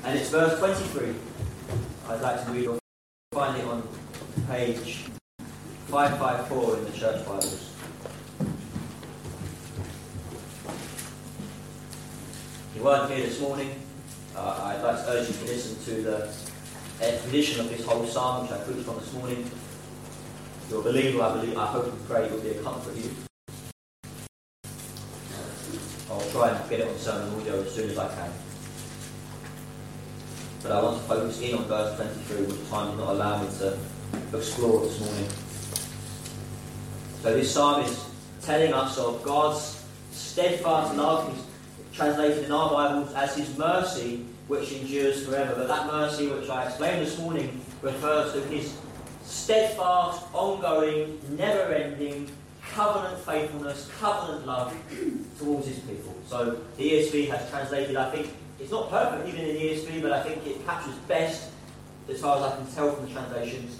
And it's verse 23. I'd like to read. You'll find it on page 554 in the church Bibles. If you weren't here this morning, I'd like to urge you to listen to the exposition of this whole psalm which I preached on this morning. If you're a believer, I hope and pray it will be a comfort to you. I'll try and get it on sermon audio as soon as I can. But I want to focus in on verse 23, which time did not allow me to explore this morning. So this psalm is telling us of God's steadfast love. He's translated in our Bibles as His mercy, which endures forever. But that mercy, which I explained this morning, refers to His steadfast, ongoing, never-ending, covenant faithfulness, covenant love towards His people. So the ESV has translated, I think, it's not perfect even in the ESV, but I think it captures best, as far as I can tell from the translations,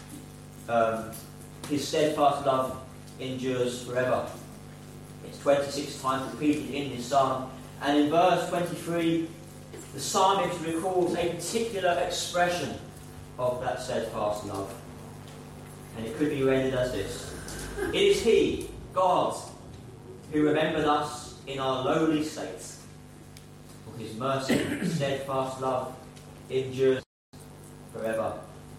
His steadfast love endures forever. It's 26 times repeated in this psalm. And in verse 23, the psalmist recalls a particular expression of that steadfast love. And it could be rendered as this: it is He, God, who remembered us in our lowly state. For His mercy and steadfast love endures forever.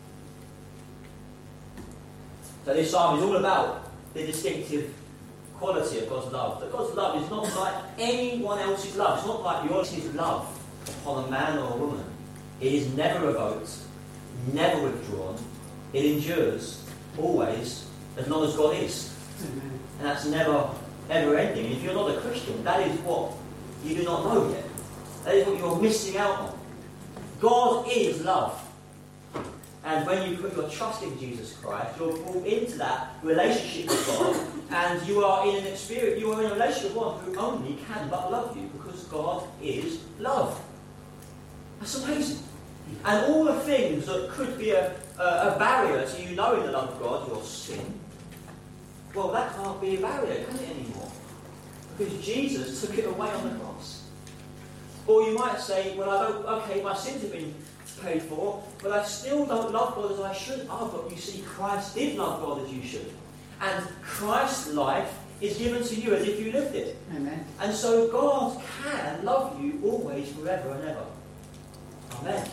So this psalm is all about the distinctive quality of God's love. That God's love is not like anyone else's love. It's not like yours is love upon a man or a woman. It is never revoked, never withdrawn. It endures always, as long as God is. And that's never, ever ending. And if you're not a Christian, that is what you do not know yet. That is what you're missing out on. God is love. And when you put your trust in Jesus Christ, you're brought into that relationship with God, and you are in an experience, you are in a relationship with one who only can but love you, because God is love. That's amazing. And all the things that could be a barrier to you knowing the love of God, your sin, well, that can't be a barrier, can it, anymore? Because Jesus took it away on the cross. Or you might say, well, I don't, okay, my sins have been paid for, but I still don't love God as I should. Oh, but you see, Christ did love God as you should. And Christ's life is given to you as if you lived it. Amen. And so God can love you always, forever and ever. Amen.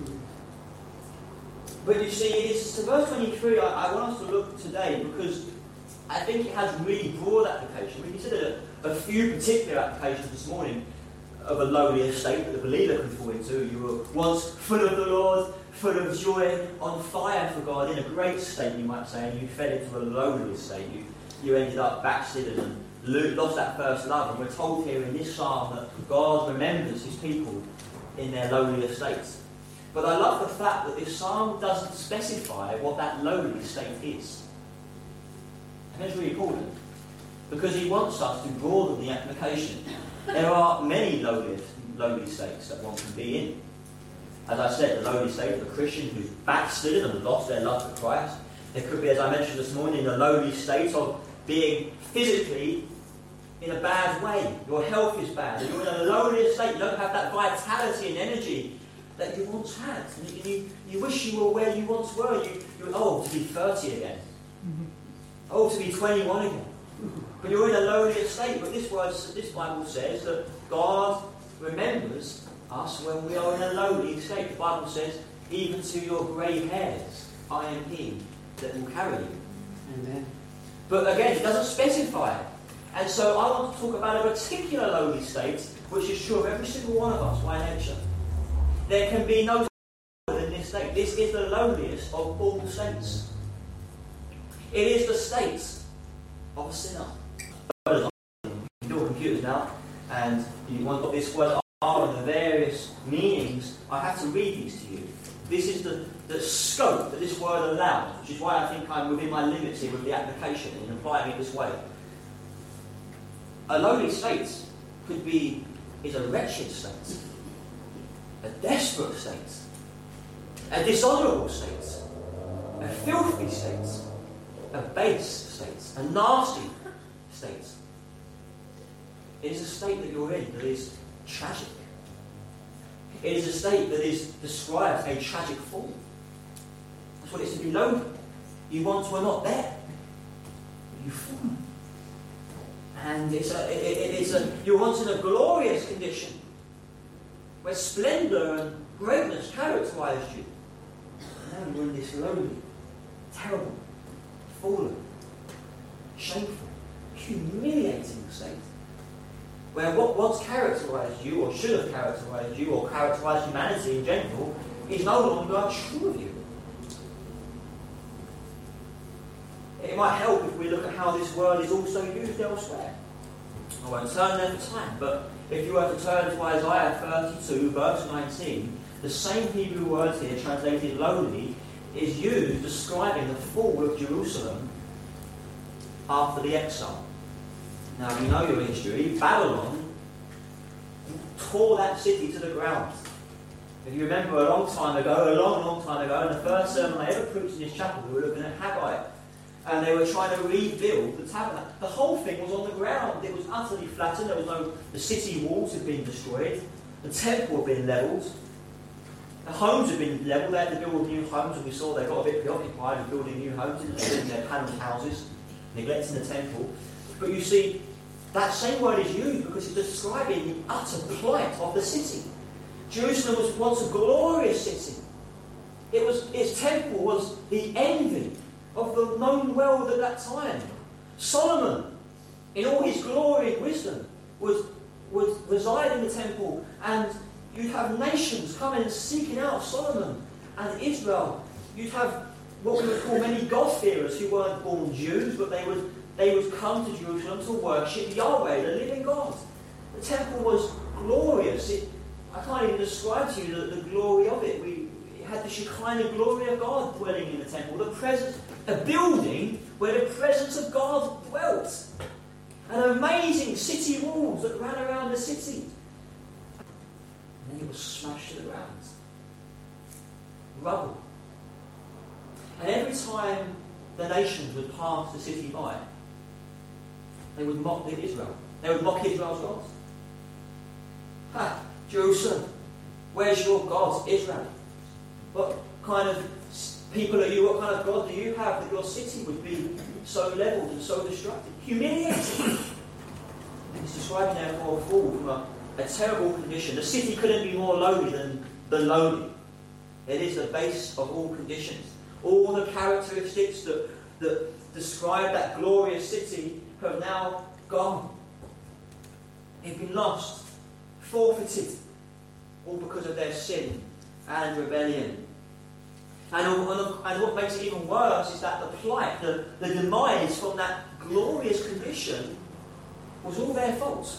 But you see, it's to verse 23 I want us to look today, because I think it has really broad application. We considered a few particular applications this morning of a lowly estate that the believer can fall into. You were once full of the Lord, full of joy, on fire for God, in a great state, you might say, and you fell into a lowly estate. You ended up backslidden and lost that first love. And we're told here in this psalm that God remembers His people in their lowly estates. But I love the fact that this psalm doesn't specify what that lowly state is. And that's really important, because He wants us to broaden the application. There are many lowly states that one can be in. As I said, the lowly state of a Christian who's backslidden and lost their love for Christ. There could be, as I mentioned this morning, the lowly state of being physically in a bad way. Your health is bad. You're in a lowly state. You don't have that vitality and energy that you once had. And you wish you were where you once were. You're old to be 30 again. Old to be 21 again. But you're in a lowly estate. But this Bible says that God remembers us when we are in a lowly state. The Bible says, even to your grey hairs, I am He that will carry you. Amen. But again, it doesn't specify it. And so I want to talk about a particular lowly state, which is true of every single one of us by nature. There can be no lower than this state. This is the lowliest of all states. It is the state of a sinner. Your computers now, and you want what this word are and the various meanings. I have to read these to you. This is the scope that this word allows, which is why I think I'm within my limits here with the application in applying it this way. A lowly state is a wretched state, a desperate state, a dishonourable state, a filthy state, a base state, a nasty state. It is a state that you're in that is tragic. It is a state that describes a tragic fall. That's what it's to be lowly. You once were not there. You've fallen. And you're once in a glorious condition where splendour and greatness characterised you. And now you're in this lowly, terrible, fallen, shameful, humiliating state where what once characterised you, or should have characterised you, or characterised humanity in general, is no longer true of you. It might help if we look at how this word is also used elsewhere. I won't turn there for time, but if you were to turn to Isaiah 32, verse 19, the same Hebrew word here, translated lowly, is used describing the fall of Jerusalem after the exile. Now, you know your history. Babylon tore that city to the ground. If you remember a long time ago, in the first sermon I ever preached in this chapel, we were looking at Haggai. And they were trying to rebuild the tabernacle. The whole thing was on the ground. It was utterly flattened. The city walls had been destroyed. The temple had been levelled. The homes had been levelled. They had to build new homes, and we saw they got a bit preoccupied with building new homes, building their panelled houses, neglecting the temple. But you see, that same word is used because it's describing the utter plight of the city. Jerusalem was once a glorious city. Its temple was the envy of the known world at that time. Solomon, in all his glory and wisdom, would reside in the temple, and you'd have nations coming and seeking out Solomon and Israel. You'd have what we would call many God-fearers who weren't born Jews, but they would come to Jerusalem to worship Yahweh, the living God. The temple was glorious. I can't even describe to you the glory of it. It had the Shekinah glory of God dwelling in the temple. A building where the presence of God dwelt. And amazing city walls that ran around the city. And then it was smashed to the ground. Rubble. And every time the nations would pass the city by, they would mock Israel. They would mock Israel's gods. Ha! Jerusalem, where's your God, Israel? What kind of people are you? What kind of God do you have that your city would be so levelled and so destructive? Humiliating. It's describing therefore a fall from a terrible condition. The city couldn't be more lowly than lowly. It is the base of all conditions. All the characteristics that describe that glorious city have now gone. They've been lost, forfeited, all because of their sin and rebellion. And what makes it even worse is that the plight, the demise from that glorious condition was all their fault.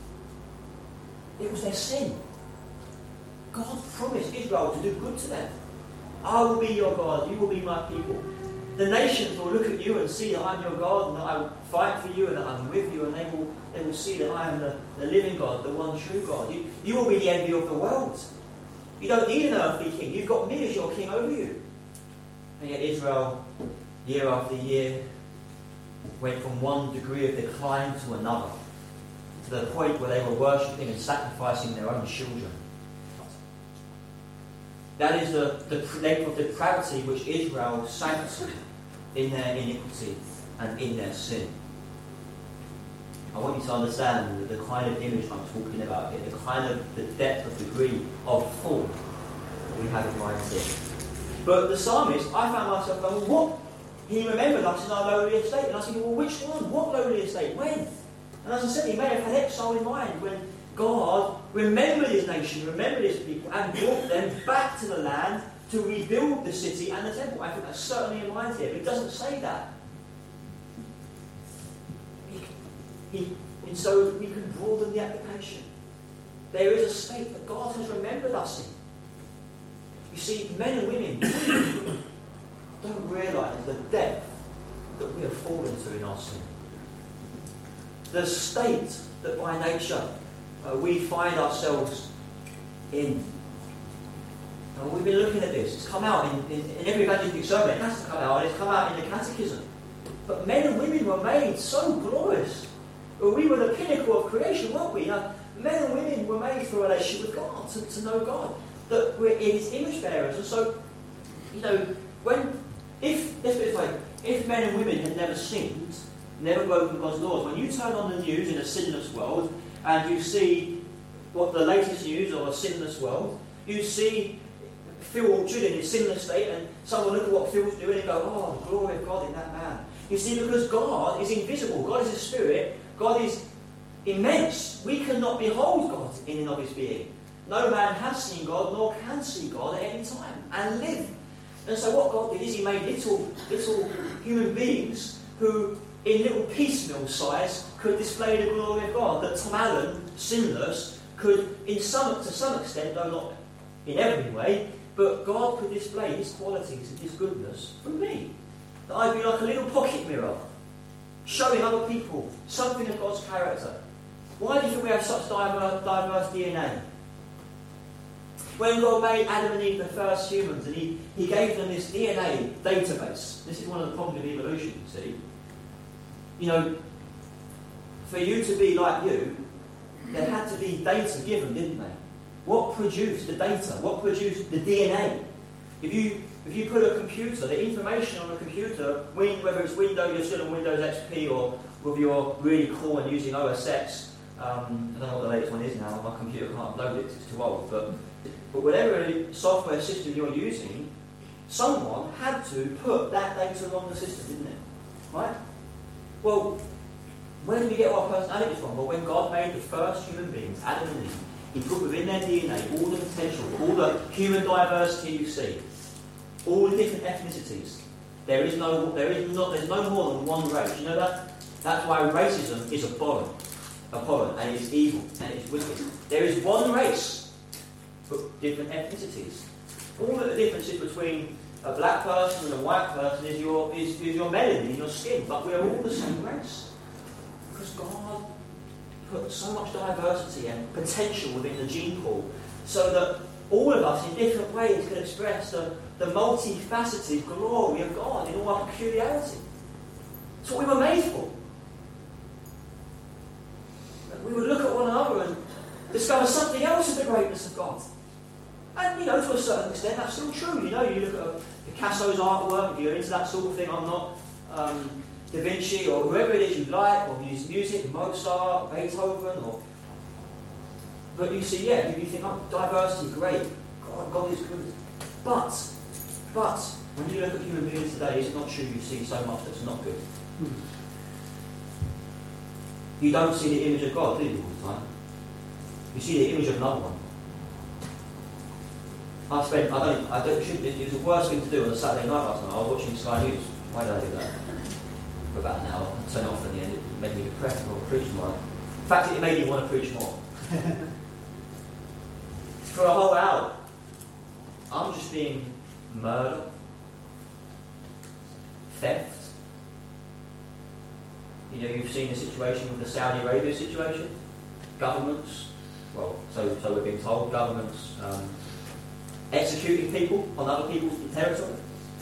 It was their sin. God promised Israel to do good to them. I will be your God, you will be my people. The nations will look at you and see that I'm your God, and that I will fight for you, and that I'm with you, and they will see that I am the living God, the one true God. You will be the envy of the world. You don't need an earthly king. You've got me as your king over you. And yet Israel, year after year, went from one degree of decline to another, to the point where they were worshipping and sacrificing their own children. That is the length of depravity which Israel sank in their iniquity and in their sin. I want you to understand the kind of image I'm talking about here, the depth of degree of fall that we have in mind here. But the psalmist, I found myself going, what? He remembered us in our lowly estate. And I said, well, which one? What lowly estate? When? And as I said, he may have had exile in mind when God remembered his nation, remembered his people, and brought them back to the land to rebuild the city and the temple. I think that's certainly in mind here, but it doesn't say that. And so we can broaden the application. There is a state that God has remembered us in. You see, men and women don't realise the depth that we have fallen to in our sin. The state that by nature we find ourselves in. And we've been looking at this. It's come out in every evangelistic sermon. It has to come out. It's come out in the catechism. But men and women were made so glorious. We were the pinnacle of creation, weren't we? men and women were made for a relationship with God, to know God. That we're His image bearers. And so, if men and women had never sinned, never broken God's laws, when you turn on the news in a sinless world and you see what the latest news of a sinless world, you see Phil Orchard in his sinless state, and someone look at what Phil's doing and go, oh, glory of God in that man. You see, because God is invisible, God is a spirit, God is immense. We cannot behold God in and of His being. No man has seen God, nor can see God at any time, and live. And so what God did is He made little human beings who, in little piecemeal size, could display the glory of God. That Tom Allen, sinless, could, to some extent, though not in every way, but God could display His qualities and His goodness through me. That I'd be like a little pocket mirror, showing other people something of God's character. Why do you think we have such diverse DNA? When God made Adam and Eve the first humans, and He gave them this DNA database. This is one of the problems of evolution, you see. For you to be like you, there had to be data given, didn't they? What produced the data? What produced the DNA? If you put a computer, the information on a computer, whether it's Windows, you're still on Windows XP, or whether you're really cool and using OS X, I don't know what the latest one is now, my computer can't load it, it's too old, but whatever software system you're using, someone had to put that data on the system, didn't it? Right? Well, where did we get our personalities from? Well, when God made the first human beings, Adam and Eve, He put within their DNA all the potential, all the human diversity you see, all the different ethnicities. There's no more than one race. You know that? That's why racism is abhorrent, and it's evil, and it's wicked. There is one race, but different ethnicities. All of the differences between a black person and a white person is your melanin in your skin, but we're all the same race. Because God put so much diversity and potential within the gene pool, so that all of us in different ways can express the multifaceted glory of God in all our peculiarity. It's what we were made for. We would look at one another and discover something else of the greatness of God. And, to a certain extent, that's still true. You look at Picasso's artwork, if you're into that sort of thing. I'm not. Da Vinci, or whoever it is you like, or his music, Mozart, Beethoven, but you see, you think, oh, diversity, great. God is good. But, when you look at human beings today, it's not true you see so much that's not good. You don't see the image of God, do you, all the time? You see the image of another one. It was the worst thing to do on a Saturday night last night. I was watching Sky News. Why did I do that? For about an hour. I turned it off in the end. It made me depressed. I want to preach more. In fact, it made me want to preach more. For a whole hour, I'm just being murdered, theft. You've seen the situation with the Saudi Arabia situation. Governments, so we're being told, governments executing people on other people's territory.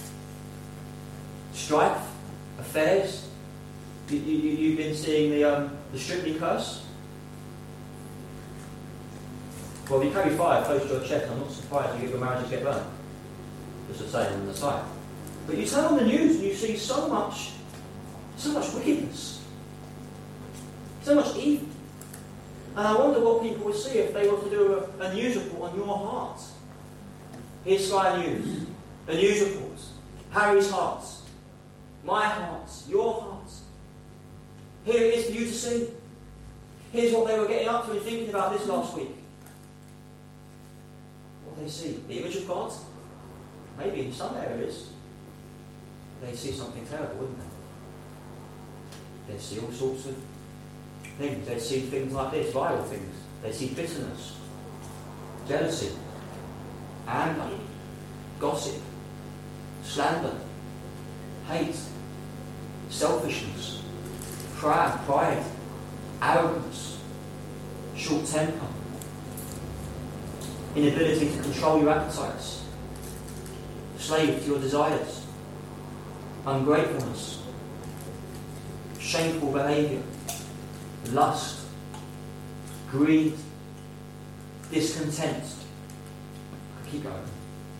Strife, affairs. You've been seeing the Strictly curse. Well, if you carry fire close to your chest, I'm not surprised your marriages get burned. Just the same on the side. But you turn on the news and you see so much wickedness, so much evil. And I wonder what people would see if they were to do a news report on your heart. Here's Sky News, a news report. Harry's heart, my heart, your heart. Here it is for you to see. Here's what they were getting up to and thinking about this last week. What do they see? The image of God? Maybe in some areas. They'd see something terrible, wouldn't they? They'd see all sorts of things. They'd see things like this, viral things. They'd see bitterness, jealousy, anger, gossip, slander, hate, selfishness, pride, arrogance, short temper, inability to control your appetites, slave to your desires, ungratefulness, shameful behaviour, lust, greed, discontent. I keep going.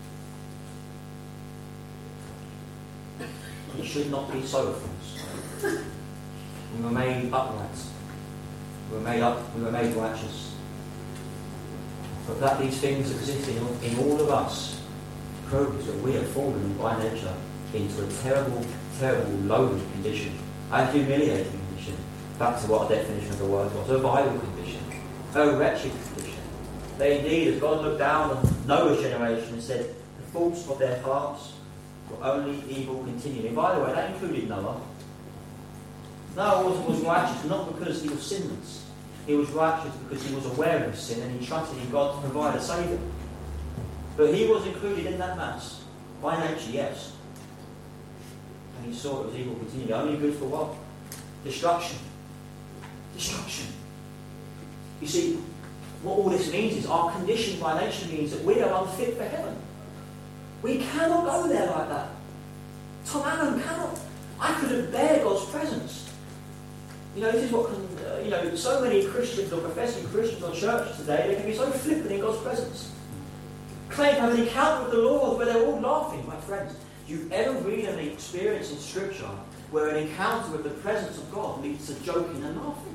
It should not be so, friends. We were made upright. We were made righteous. But that these things exist in all of us proves that we have fallen by nature into a terrible, terrible, lowly condition, a humiliating condition. Back to what our definition of the word was, a vile condition, a wretched condition. That indeed, as God looked down on Noah's generation and said, the thoughts of their hearts were only evil continually. By the way, that included Noah. Noah was righteous not because he was sinless. He was righteous because he was aware of sin and he trusted in God to provide a saviour. But he was included in that mass. By nature, yes. And he saw it was evil continually. Only good for what? Destruction. Destruction. You see, what all this means is our condition by nature means that we are unfit for heaven. We cannot go there like that. Tom Allen cannot. I couldn't bear God's presence. You know, this is what can, so many Christians or professing Christians or churches today, they can be so flippant in God's presence. Claim to have an encounter with the Lord where they're all laughing, my friends. Do you ever read an experience in Scripture where an encounter with the presence of God leads to joking and laughing?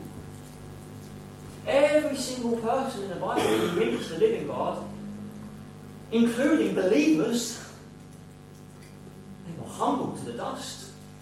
Every single person in the Bible who meets the living God, including believers, they were humbled to the dust.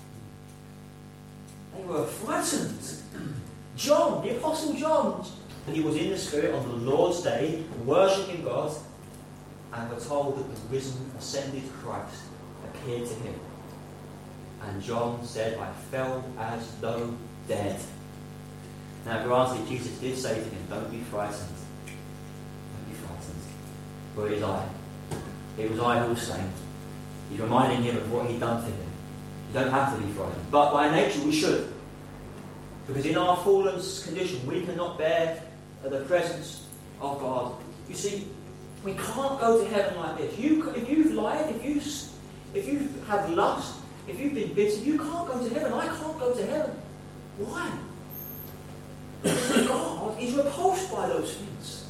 They were frightened. John, the Apostle John, he was in the Spirit on the Lord's day, worshipping God, and we're told that the risen, ascended Christ appeared to him. And John said, I fell as though dead. Now, granted, Jesus did say to him, don't be frightened. Don't be frightened. For it is I. It was I who was saying. He's reminding him of what he'd done to him. You don't have to be frightened. But by nature we should. Because in our fallen condition we cannot bear the presence of God. You see, we can't go to heaven like this. If you've lied, if you have lust, if you've been bitter, you can't go to heaven. I can't go to heaven. Why? Because God is repulsed by those things.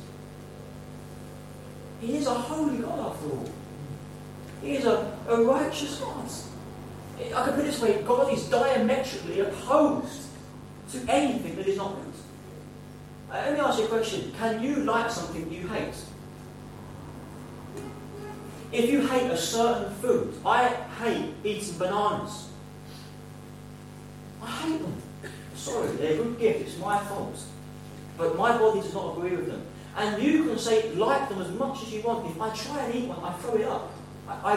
He is a holy God after all. He is a righteous God. I can put it this way, God is diametrically opposed to anything that is not good. Let me ask you a question. Can you like something you hate? If you hate a certain food, I hate eating bananas. I hate them. Sorry, they're a good gift, it's my fault. But my body does not agree with them. And you can say, like them as much as you want. If I try and eat one, I throw it up. I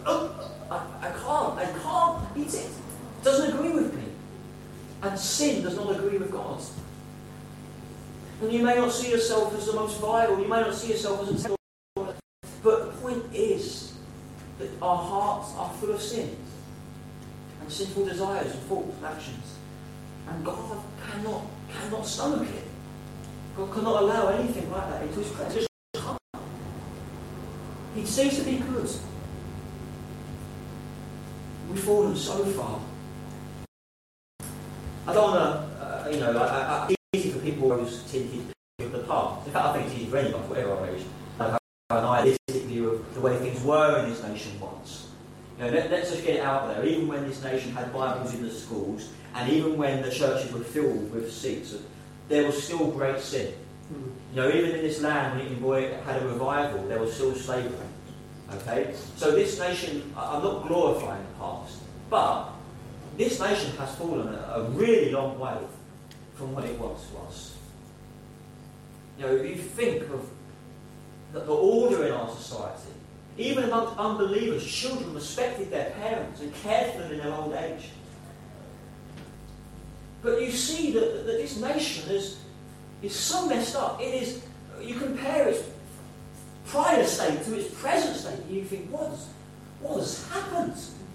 can't eat it. It doesn't agree with me. And sin does not agree with God. And you may not see yourself as the most vile, you may not see yourself as a terrible, but the point is that our hearts are full of sin and sinful desires and thoughts and actions. And God cannot stomach it. God cannot allow anything like that into his presence. He ceased to be good. We've fallen so far. I don't want to, it's easy for people who's tinted of the past. In fact, I think it's easy for anybody, whatever our age, to have an idealistic view of the way things were in this nation once. Let's just get it out there. Even when this nation had Bibles in the schools, and even when the churches were filled with seats, there was still great sin. Even in this land, when it had a revival, there was still slavery. Okay? So this nation, I'm not glorifying the past, but this nation has fallen a really long way from what it once was. If you think of the order in our society, even amongst unbelievers, children respected their parents and cared for them in their old age. But you see that this nation is so messed up. It is. You compare its prior state to its present state, and you think, what has happened?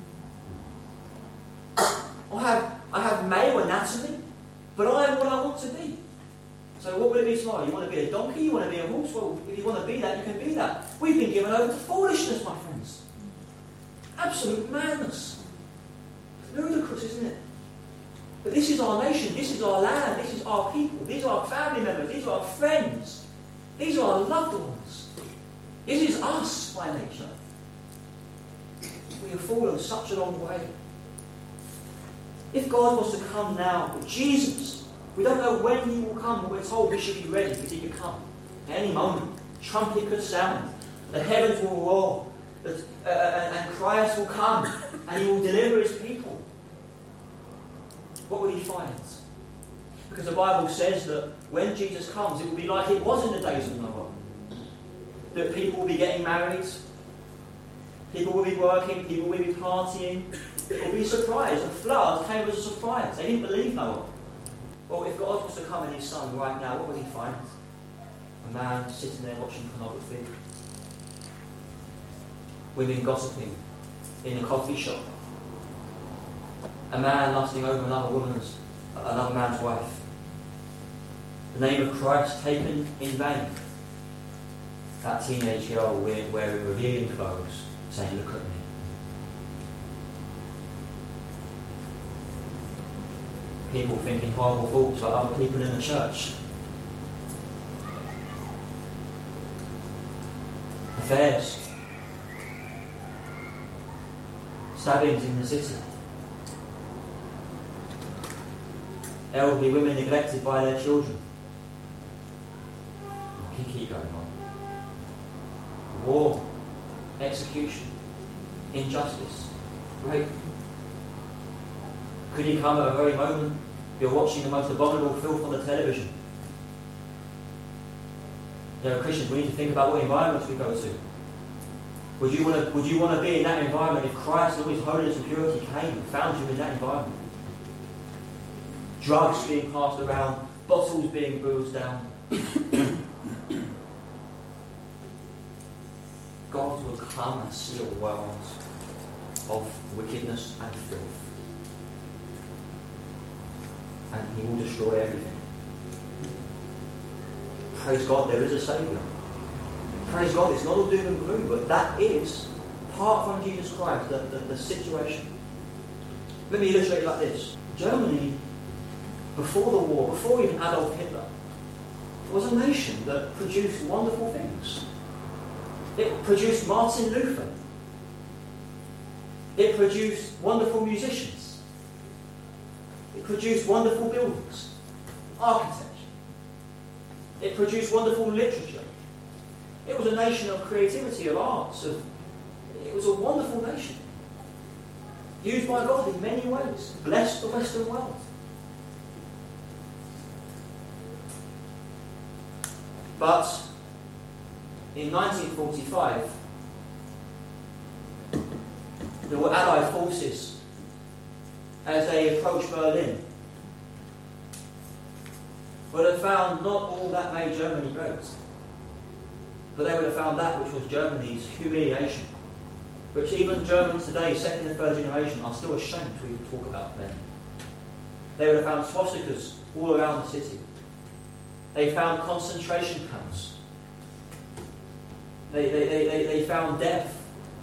I have male anatomy, but I am what I want to be. So what will it be tomorrow? You want to be a donkey? You want to be a horse? Well, if you want to be that, you can be that. We've been given over to foolishness, my friends. Absolute madness. It's ludicrous, isn't it? But this is our nation, this is our land, this is our people, these are our family members, these are our friends. These are our loved ones. This is us by nature. We have fallen such a long way. If God was to come now, Jesus, we don't know when he will come, but we're told we should be ready because he could come at any moment. Trumpet could sound, the heavens will roar, and Christ will come, and he will deliver his people. What will he find? Because the Bible says that when Jesus comes, it will be like it was in the days of Noah. That people will be getting married, people will be working, people will be partying. It will be a surprise. A flood came as a surprise. They didn't believe Noah. Well, if God was to come in his son right now, what would he find? A man sitting there watching pornography. Women gossiping in a coffee shop. A man lusting over another man's wife. The name of Christ taken in vain. That teenage girl wearing revealing clothes, saying, "Look at me." People thinking horrible thoughts about other people in the church. Affairs. Stabbings in the city. Elderly women neglected by their children. We can keep going on. War, execution, injustice, rape. Could he come at a very moment you're watching the most abominable filth on the television? Christians, we need to think about what environments we go to. Would you want to be in that environment if Christ and all his holiness and purity came and found you in that environment? Drugs being passed around, bottles being bruised down. God will come and see a world of wickedness and filth. And he will destroy everything. Praise God, there is a Saviour. Praise God, it's not all doom and gloom, but that is, apart from Jesus Christ, the situation. Let me illustrate it like this. Germany, before the war, before even Adolf Hitler, was a nation that produced wonderful things. It produced Martin Luther. It produced wonderful musicians. It produced wonderful buildings, architecture. It produced wonderful literature. It was a nation of creativity, of arts. It was a wonderful nation. Used by God in many ways. Blessed the Western world. But in 1945, there were Allied forces as they approached Berlin. Would have found not all that made Germany great, but they would have found that which was Germany's humiliation, which even Germans today, second and third generation, are still ashamed to even talk about them. They would have found swastikas all around the city. They found concentration camps. They found death.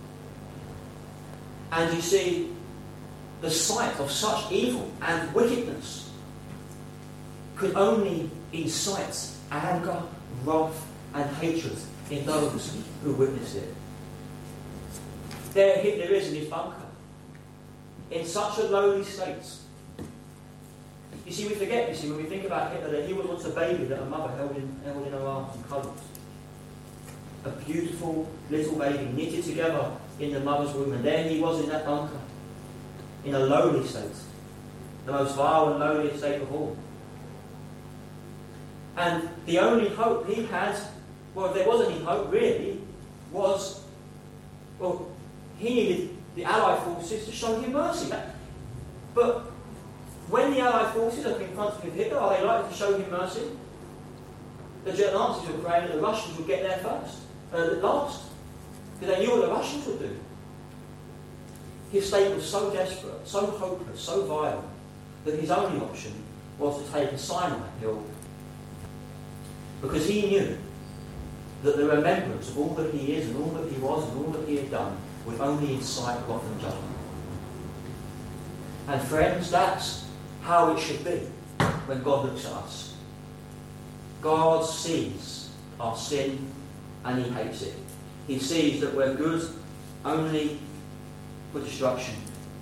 And you see, the sight of such evil and wickedness could only incite anger, wrath, and hatred in those who witnessed it. There Hitler is in his bunker, in such a lowly state. You see, we forget, when we think about Hitler, that he was once a baby that a mother held in her arms and cuddled. A beautiful little baby knitted together in the mother's womb, and there he was in that bunker, in a lowly state, the most vile and lowly state of all. And the only hope he had, well, if there was any hope really, was, well, he needed the Allied forces to show him mercy. But when the Allied forces are confronted with Hitler, are they likely to show him mercy? The Nazis were praying that the Russians would get there last, because they knew what the Russians would do. His state was so desperate, so hopeless, so violent, that his only option was to take a cyanide pill, because he knew that the remembrance of all that he is and all that he was and all that he had done would only incite wrath and judgment. And friends, that's how it should be when God looks at us. God sees our sin, and he hates it. He sees that we're good only for destruction.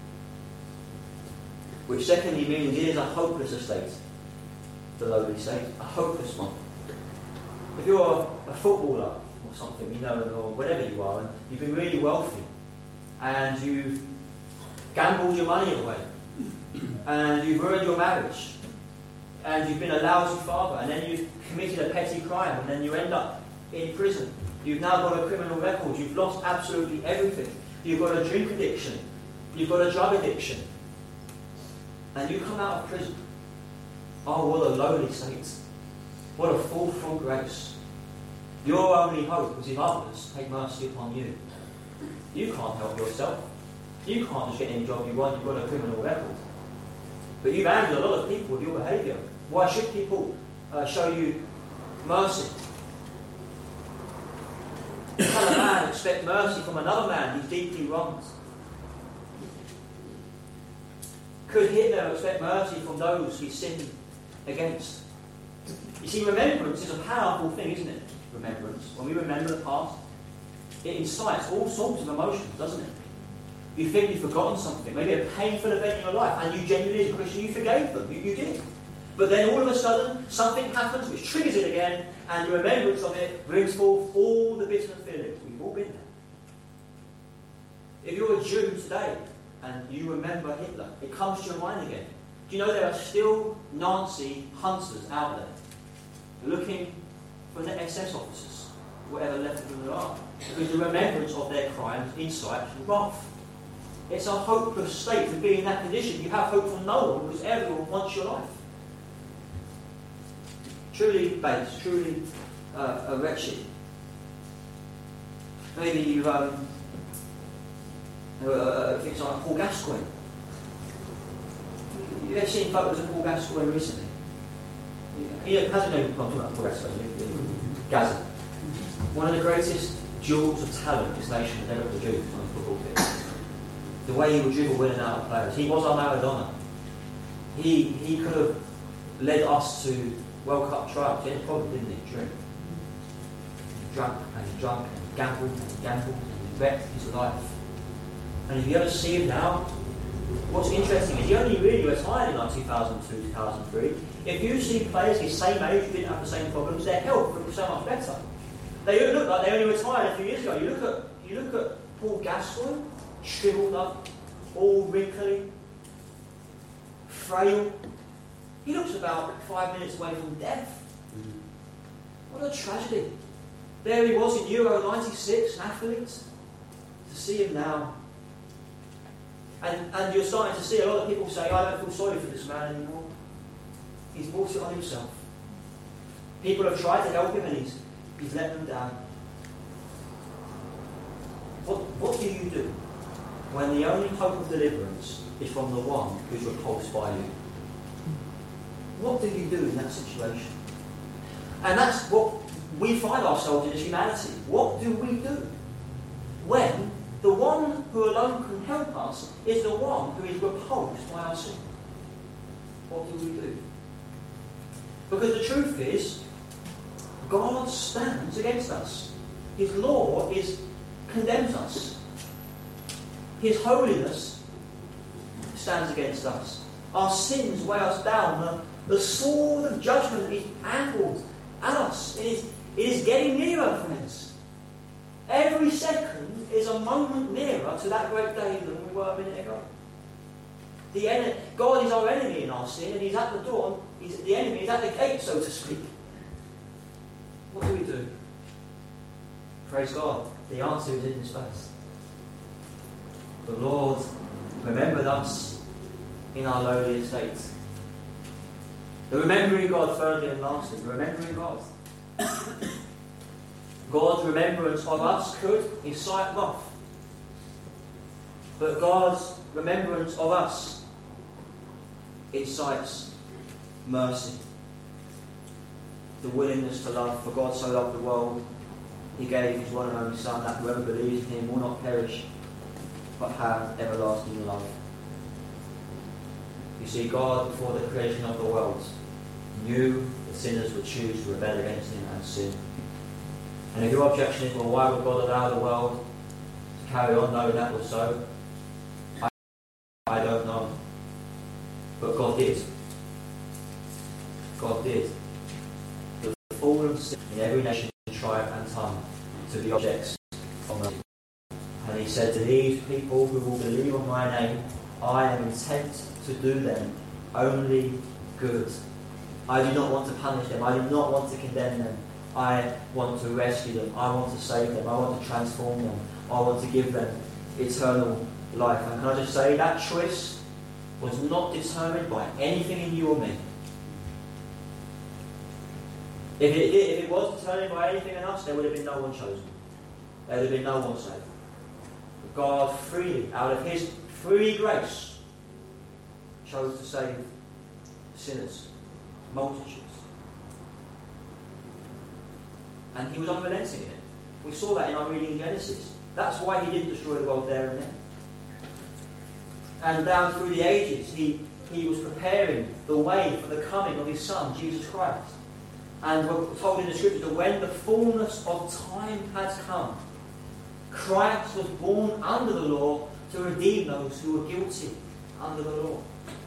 Which secondly means it is a hopeless estate, the lowly state, a hopeless one. If you're a footballer or something, or whatever you are, and you've been really wealthy, and you've gambled your money away, and you've ruined your marriage, and you've been a lousy father, and then you've committed a petty crime, and then you end up in prison. You've now got a criminal record. You've lost absolutely everything. You've got a drink addiction. You've got a drug addiction. And you come out of prison. Oh, what a lowly state. What a fall from grace. Your only hope is if others take mercy upon you. You can't help yourself. You can't just get any job you want. You've got a criminal record. But you've angered a lot of people with your behaviour. Why should people show you mercy? Can a man expect mercy from another man he's deeply wronged? Could Hitler expect mercy from those he's sinned against? You see, remembrance is a powerful thing, isn't it? Remembrance. When we remember the past, it incites all sorts of emotions, doesn't it? You think you've forgotten something, maybe a painful event in your life, and you genuinely, as a Christian, you forgave them. You did. But then all of a sudden, something happens which triggers it again, and the remembrance of it brings forth all the bitter feelings. We've all been there. If you're a Jew today, and you remember Hitler, it comes to your mind again. Do you know there are still Nazi hunters out there looking for the SS officers, whatever level of them there are? Because the remembrance of their crimes incites wrath. It's a hopeless state to be in that condition. You have hope for no one because everyone wants your life. Truly base, truly wretched. Maybe you've things like Paul Gascoigne. You've ever seen photos of Paul Gascoigne recently? He hasn't known talking about Paul Gascoigne. Gaza. One of the greatest jewels of talent this nation has ever produced on the football pitch. The way he would dribble winning out of players. He was our Maradona. He could have led us to World Cup trials. He probably didn't he? Drink. He drank and he drank and he gambled and he gambled and he wrecked his life. And if you ever see him now, what's interesting is he only really retired in like 2002, 2003. If you see players his same age who didn't have the same problems, their health looked so much better. They look like they only retired a few years ago. You look at Paul Gascoigne, shriveled up, all wrinkly, frail. He looks about 5 minutes away from death. What a tragedy. There he was in Euro 96, an athlete. To see him now. And you're starting to see a lot of people say, I don't feel sorry for this man anymore. He's brought it on himself. People have tried to help him and he's let them down. What do you do when the only hope of deliverance is from the one who's repulsed by you? What do you do in that situation? And that's what we find ourselves in as humanity. What do we do when the one who alone can help us is the one who is repulsed by our sin? What do we do? Because the truth is, God stands against us. His law condemns us. His holiness stands against us. Our sins weigh us down. The sword of judgment is angled at us. It is getting nearer, friends. Every second is a moment nearer to that great day than we were a minute ago. God is our enemy in our sin, and he's at the door. The enemy is at the gate, so to speak. What do we do? Praise God. The answer is in his face. The Lord remembered us in our lowly estate. The remembering God, thirdly and lastly, the remembering God. God's remembrance of us could incite wrath. But God's remembrance of us incites mercy. The willingness to love. For God so loved the world, he gave his one and only Son, that whoever believes in him will not perish, but have everlasting life. You see, God, before the creation of the world, knew that sinners would choose to rebel against him and sin. And if your objection is, well, why would God allow the world to carry on knowing that was so? I don't know. But God did. God did. The fallen sin in every nation, tribe and tongue to be objects of mercy. And he said to these people who will believe on my name, I am intent to do them only good. I do not want to punish them. I do not want to condemn them. I want to rescue them. I want to save them. I want to transform them. I want to give them eternal life. And can I just say, that choice was not determined by anything in you or me. If it was determined by anything in us, there would have been no one chosen. There would have been no one saved. But God freely, out of His free grace, chose to save sinners, multitudes. And He was unrelenting in it. We saw that in our reading in Genesis. That's why He didn't destroy the world there and then. And down through the ages, He was preparing the way for the coming of His Son, Jesus Christ. And we're told in the Scriptures that when the fullness of time has come, Christ was born under the law to redeem those who were guilty under the law.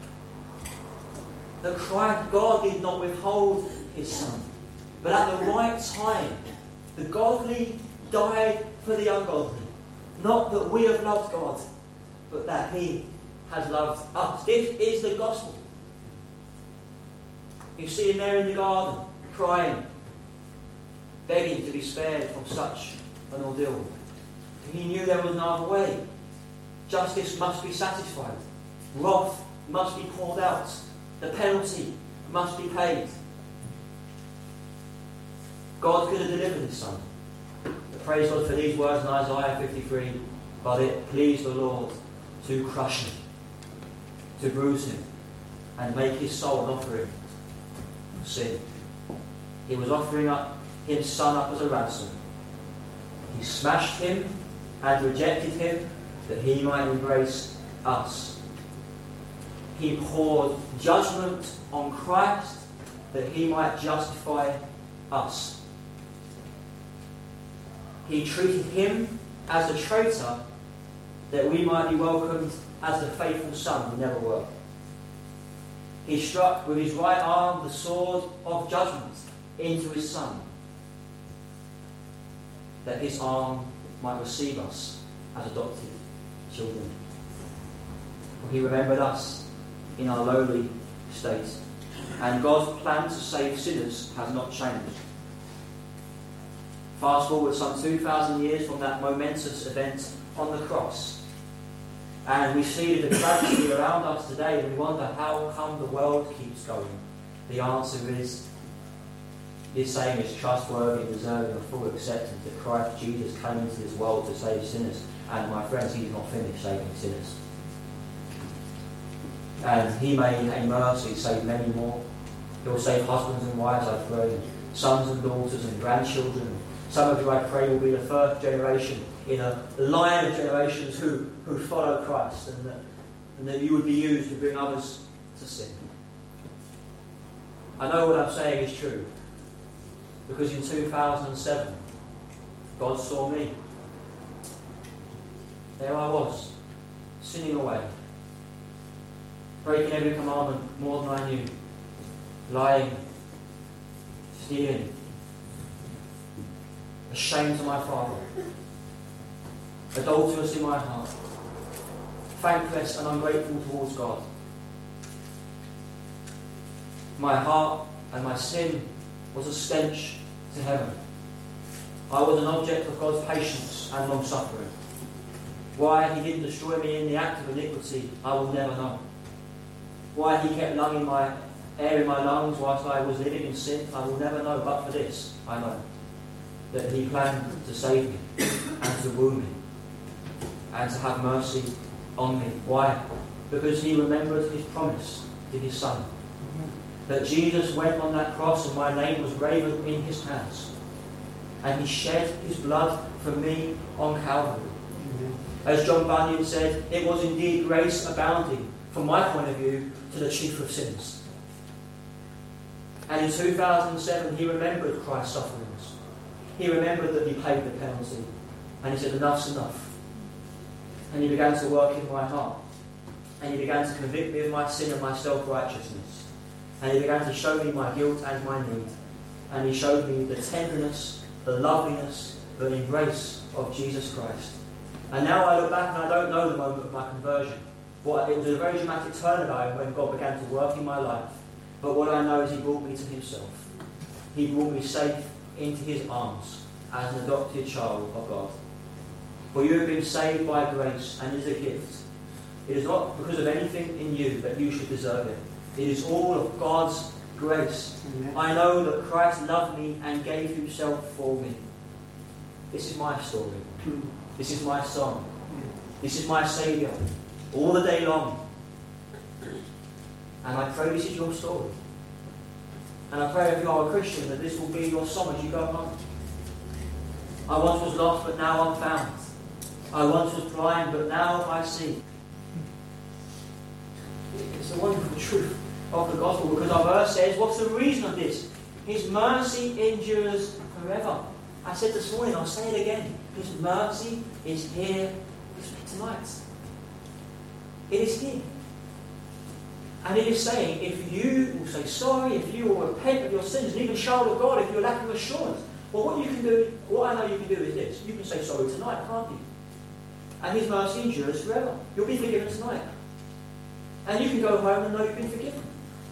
That Christ, God did not withhold His Son, but at the right time, the godly died for the ungodly. Not that we have loved God, but that He has loved us. This is the gospel. You see Him there in the garden, crying, begging to be spared from such an ordeal. He knew there was no other way. Justice must be satisfied. Wrath must be poured out. The penalty must be paid. God could have delivered His Son. But praise God for these words in Isaiah 53. But it pleased the Lord to crush Him, to bruise Him, and make His soul an offering for sin. He was offering up His Son up as a ransom. He smashed Him and rejected Him that He might embrace us. He poured judgment on Christ that He might justify us. He treated Him as a traitor that we might be welcomed as the faithful son we never were. He struck with His right arm the sword of judgment into His Son, that His arm might receive us as adopted children. He remembered us in our lowly state, and God's plan to save sinners has not changed. Fast forward some 2,000 years from that momentous event on the cross, and we see the tragedy around us today, and we wonder how come the world keeps going. The answer is, this saying is trustworthy and deserving of full acceptance, that Christ Jesus came into this world to save sinners. And my friends, He's not finished saving sinners. And He may in mercy save many more. He'll save husbands and wives, I pray, and sons and daughters and grandchildren. Some of you, I pray, will be the first generation in a line of generations who follow Christ, and that you would be used to bring others to sin. I know what I'm saying is true, because in 2007, God saw me. There I was, sinning away, breaking every commandment more than I knew, lying, stealing, ashamed to my Father, adulterous in my heart, thankless and ungrateful towards God. My heart and my sin was a stench to heaven. I was an object of God's patience and long-suffering. Why He didn't destroy me in the act of iniquity, I will never know. Why He kept lunging my air in my lungs whilst I was living in sin, I will never know. But for this, I know that He planned to save me and to woo me and to have mercy on me. Why? Because He remembered His promise to His Son. That Jesus went on that cross and my name was graven in His hands. And He shed His blood for me on Calvary. As John Bunyan said, it was indeed grace abounding, from my point of view, to the chief of sinners. And in 2007, He remembered Christ's sufferings. he remembered that he paid the penalty. And he said, enough's enough. And he began to work in my heart. And he began to convict me of my sin and my self-righteousness. And he began to show me my guilt and my need. And he showed me the tenderness, the loveliness, the embrace of Jesus Christ. And now I look back and I don't know the moment of my conversion. It was a very dramatic turnaround when God began to work in my life. But what I know is he brought me to himself. He brought me safe into his arms as an adopted child of God. For you have been saved by grace, and it is a gift. It is not because of anything in you that you should deserve it. It is all of God's grace. Amen. I know that Christ loved me and gave himself for me. This is my story. This is my song. This is my Saviour. All the day long. And I pray this is your story. And I pray if you are a Christian that this will be your song as you go home. I once was lost, but now I'm found. I once was blind, but now I see. It's a wonderful truth of the gospel, because our verse says, what's the reason of this? His mercy endures forever. I said this morning, I'll say it again. His mercy is here tonight. It is here. And it is saying, if you will say sorry, if you will repent of your sins, and even child of God, if you're lacking assurance, well, what I know you can do is this. You can say sorry tonight, can't you? And his mercy endures forever. You'll be forgiven tonight. And you can go home and know you've been forgiven.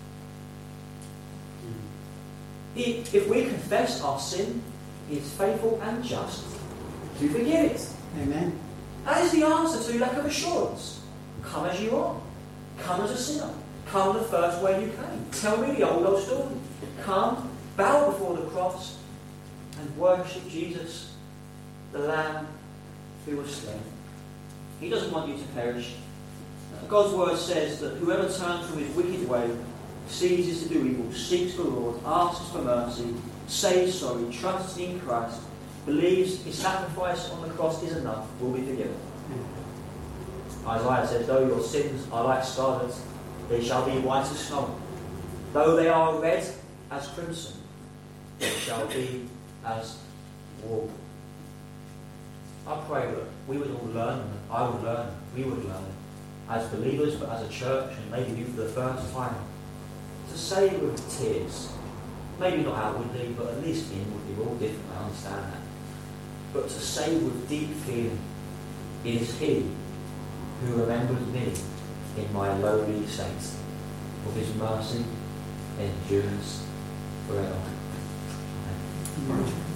If we confess our sin, he is faithful and just to forgive it. Amen. That is the answer to lack of assurance. Come as you are. Come as a sinner. Come the first way you came. Tell me the old story. Come, bow before the cross, and worship Jesus, the Lamb who was slain. He doesn't want you to perish. God's word says that whoever turns from his wicked way, ceases to do evil, seeks the Lord, asks for mercy, says sorry, trusts in Christ, believes his sacrifice on the cross is enough, will be forgiven. Isaiah says, though your sins are like scarlet, they shall be white as snow. Though they are red as crimson, they shall be as wool. I pray that we would all learn, I would learn, we would learn, as believers, but as a church, and maybe you for the first time, to say with tears, maybe not outwardly, but at least inwardly, we're all different, I understand that, but to say with deep feeling, it is he who remembers me in my lowly state, for his mercy endures forever. Amen.